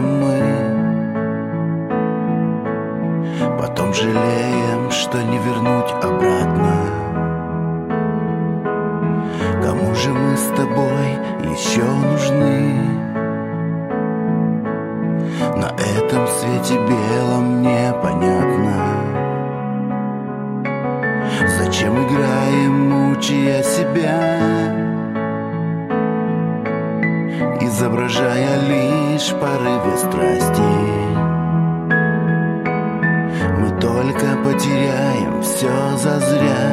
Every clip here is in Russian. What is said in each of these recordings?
делаем мы, потом жалеем, что не вернуть обратно. Кому же мы с тобой еще нужны? На этом свете белом непонятно, зачем играем, мучая себя, изображая лишь порывы страсти. Мы только потеряем все зазря,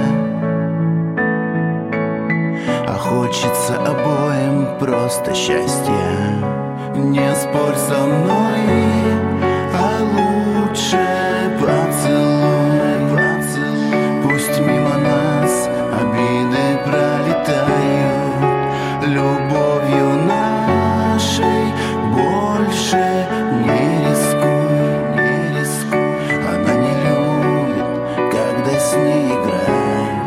а хочется обоим просто счастья. Не спорь со мной, а лучше поцелуй. Пусть мимо нас обиды пролетают, любовью нашей больше не рискуй. Она не любит, когда с ней играют.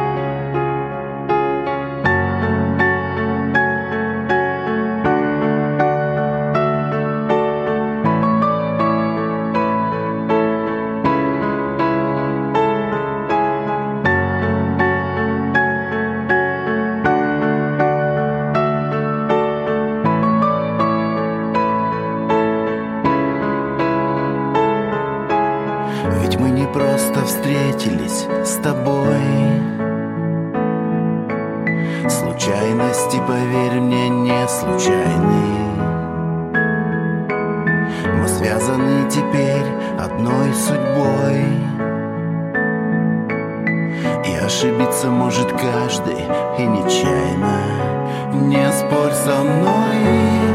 Ведь мы не просто встретились с тобой. Случайности, поверь мне, не случайны. Мы связаны теперь одной судьбой, и ошибиться может каждый, и нечаянно. Не спорь со мной,